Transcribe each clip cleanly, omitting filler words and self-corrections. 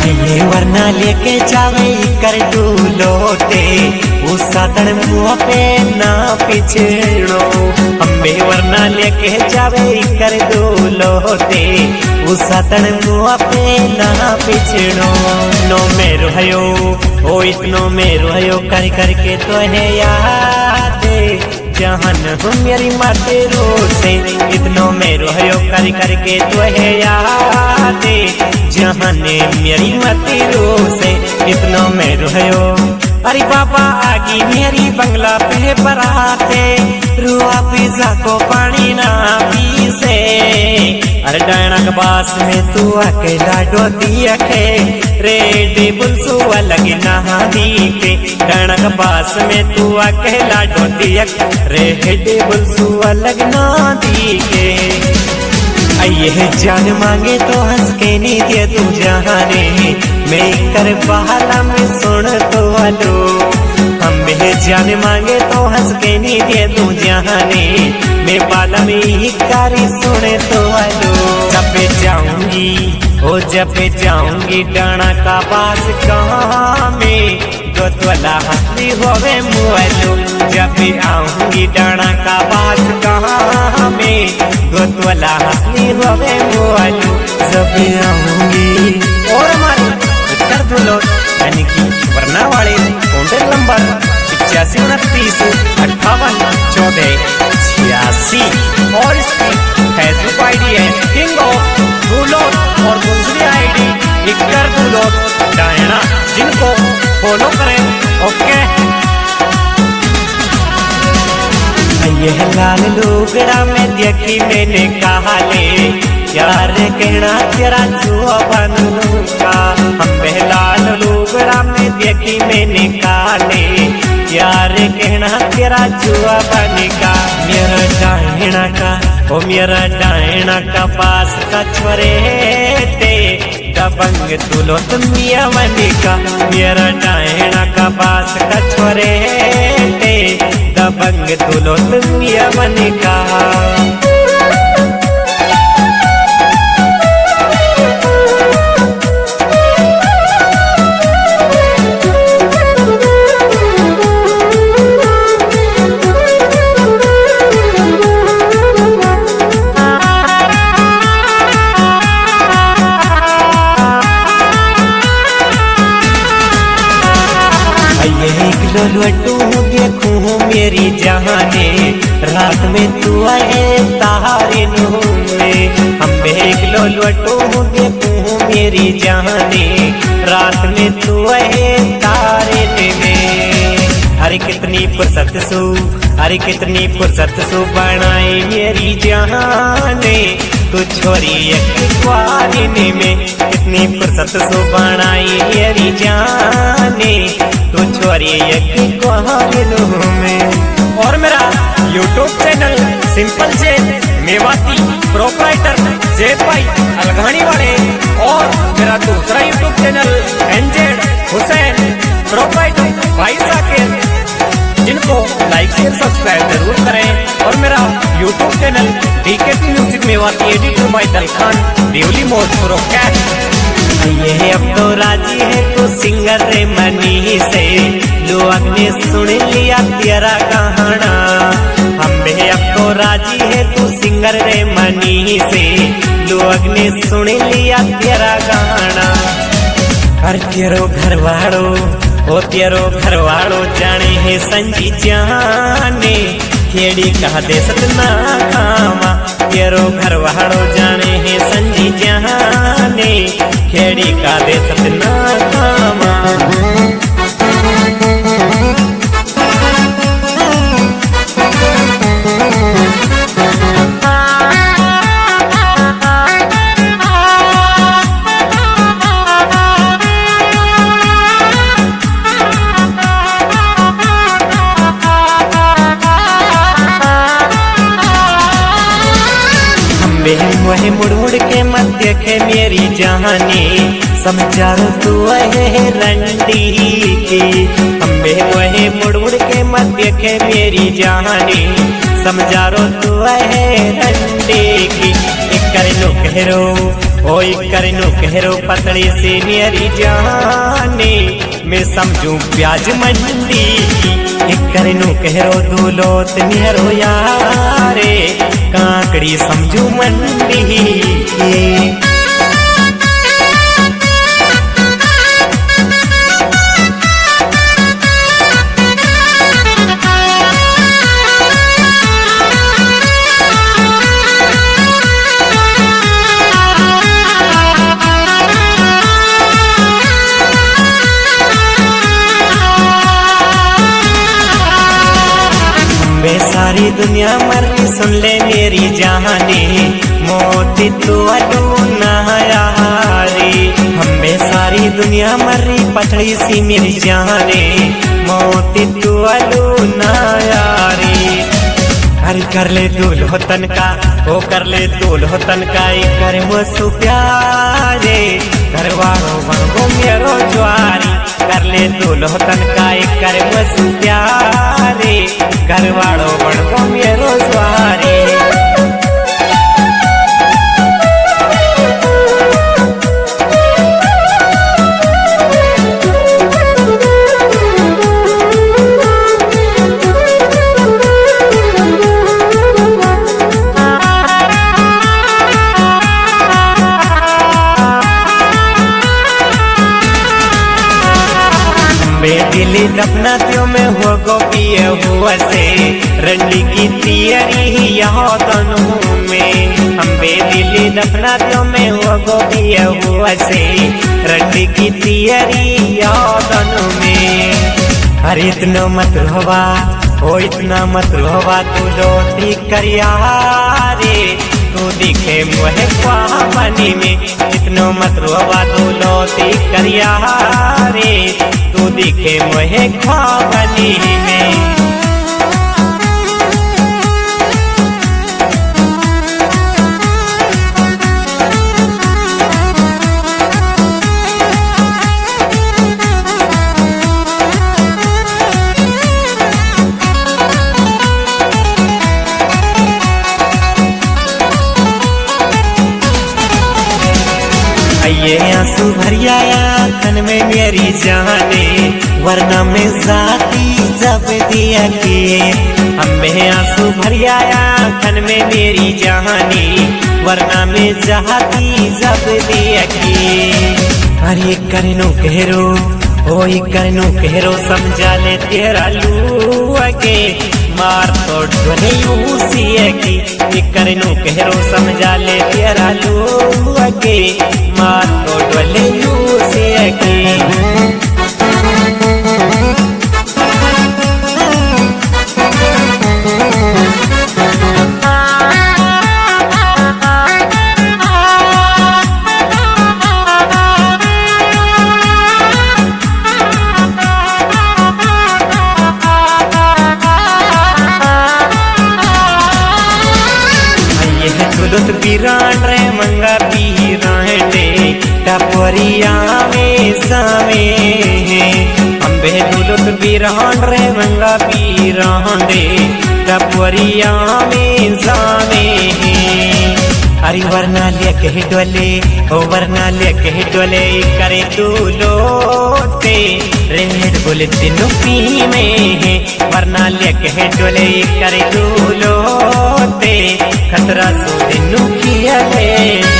ये वरना लेके जावे कर दू लोटे उस सातन मुँह पे ना पिछड़ो। अम्बे वरना लेके जावे कर दू लोटे उस सातन मुँह पे ना पिछड़ो। नो मेरो हयो ओ इतनो मेरो हयो कर करके तो है याद जहन मेरी माते रो से इतनो मेरो हयो कर करके तो है याद जहन मेरी माते रो से इतनो मेरो हयो। अरे बाबा आगी मेरी बंगला पे बराते रुआ पिज़्ज़ा को पानी ना पी से। अरे डायना बास में तू अकेला डोती अखे रेडी बुलसु अलग नहा दी के। डायना बास में तू अकेला डोती अखे रेडी बुलसु अलग नहा दी के। ये जान मांगे तो हंस के नहीं दे तू जाने मैं कर बहाला में सुन तो आलो। हमें जान मांगे तो हंस के नहीं दे तू जाने मैं बाला में ही कारी सुने तो आलो। जब जाऊंगी ओ जब जाऊंगी डाना का पास कहाँ में गोतवाला हंसती होवे मुआलो। जब आऊंगी डाना का पास कहाँ में गोतवाला हंसती होवे मुआलो। जब आऊंगी और हमारी कर दो लोग यानी कि वरना वाले कॉन्टेक्ट नंबर 85 29 58 14 86 और इसकी फेसबुक आईडी है किंग ऑफ दूलोट और दूसरी आईडी इक्कर दूलोट डायना जिनको फॉलो करें। ओके ये लाल लुगड़ा में देखी मैंने कहा ले यार कहना तेरा जुआ बनूंगा। अम्बे लाल लुगड़ा में देखी मैंने कहा ले यार कहना तेरा जुआ बनेगा। मेरा डायना का ओ मेरा डायना का पास का छोरे ते दबंग दुलोत मिया बनेगा। मेरा डायना का पास का छोरे ते दबंग दुलोत मिया बनेगा। लट्टू देखूं मेरी जहाने रात में तू आए तारे नूरे। अम्बे लट्टू देखूं मेरी जहाने रात में तू आए तारे में। अरे कितनी फुर्सत सु अरे कितनी फुर्सत सु बनाई मेरी जहाने तू छोरी एक क्वारिने में। कितनी फुर्सत सु बनाई मेरी जाने तू छोरी एक क्वारिनो में। और मेरा YouTube channel simple Zed Mewati proprietor Zed भाई अलघानी वाले और मेरा दूसरा YouTube channel NZ Hussain proprietor भाई साकिर जिनको लाइक शेयर सब्सक्राइब जरूर करें। और मेरा YouTube channel DKT music Mewati editor by Dalkhan Devli मोड प्रोकैट। ये अब तो राजी है तो सिंगर रे मनी से लोग ने सुन लिया तेरा कहाना। अम्बे अब तो राजी है तो सिंगर रे मनी से लोग ने सुन लिया तेरा गाना। अरे तेरो घरवाड़ो ओ तेरो घरवाड़ो जाने है संजी जाने खेड़ी कहा दे सतना कामा। तेरो घरवाड़ो जाने है संजी जाने खेड़ी का दे सतना कामा। वह मुड़ मुड़ के मत देखे मेरी जाने समझारो तू है रंडी की। अम्बे वह मुड़ मुड़ के मत देखे मेरी जाने समझारो तू है रंडी की। एक कर लो कहरो ओई करनू कहरो पतली सी मेरी जाने मैं समझू प्याज मंडी करनू कहरो दूलोत मेरो यारे काकड़ी समझू मंडी वे सारी दुनिया मरी सुन ले मेरी जाने मोती तू नहारी हमें सारी दुनिया मरी पतली सी मेरी जाने मोती तू नहारी हर कर ले दूल्हो तन का ओ कर ले दूल्हो तन का कर मसु प्यारे घरवालो बनगो मेरो ज्वारी कर ले दूल्हो तन का कर मसु प्यारे घरवालो बनगो मेरो ज्वारी दिल्ली दफना त्यों में हो गोपिए हुआ से रंडी की तियरी यहाँ तनु में अम्बे दिल्ली दफना त्यों में हो गोपिए हुआ से रंडी की तियरी यहाँ तनु में अरे इतना मत रोवा ओ इतना मत रोवा तू रोटी करिया रे तू दिखे मुहे पानी में इतना मत रोवा तू लोटी करिया रे तू दिखे मुहे पानी में ये आंसू भरिया आँखन में मेरी जाने वरना में जाती जब दिया के हमें आंसू भरिया आँखन में मेरी जाने वरना में जाती जब दिया के अरे करनो कहरो ओई करनो कहरो समझा ले तेरा लुआ के मार तो ढोले उसी की करनो कहरो समझा ले तेरा लुआ के मार तो ढोले उसी की पीरान रे मंगा पीरान रे टपोरिया में सामे अम्बे दुलुत पीरान रे मंगा पीरान रे टपोरिया में सामे अरे वरना ले कह डोले ओ वरना ले कह डोले करे तू लोटे रेड बोले तीनों पी में वरना ले कह डोले करे तू लोटे खतरा सो तीनों किया ले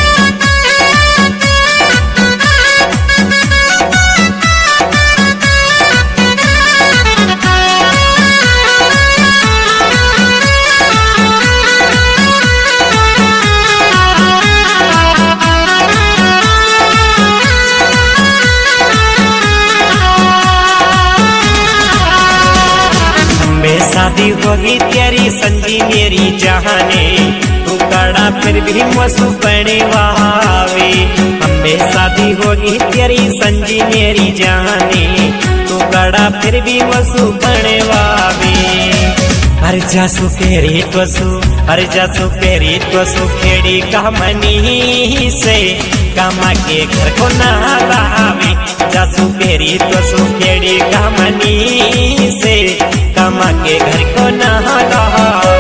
शादी होगी तेरी संजी मेरी जहाने तू कड़ा फिर भी मसू पड़े वावे हमें शादी होगी तेरी संजी मेरी जहाने तू कड़ा फिर भी मसू पड़े वावे अरे जासू के रीत वसु अरे जासू के रीत वसु खेड़ी कमनी से कामा के घर को ना लावे जासू के रीत वसु खेड़ी कमनी से कामा के घर को ना लावे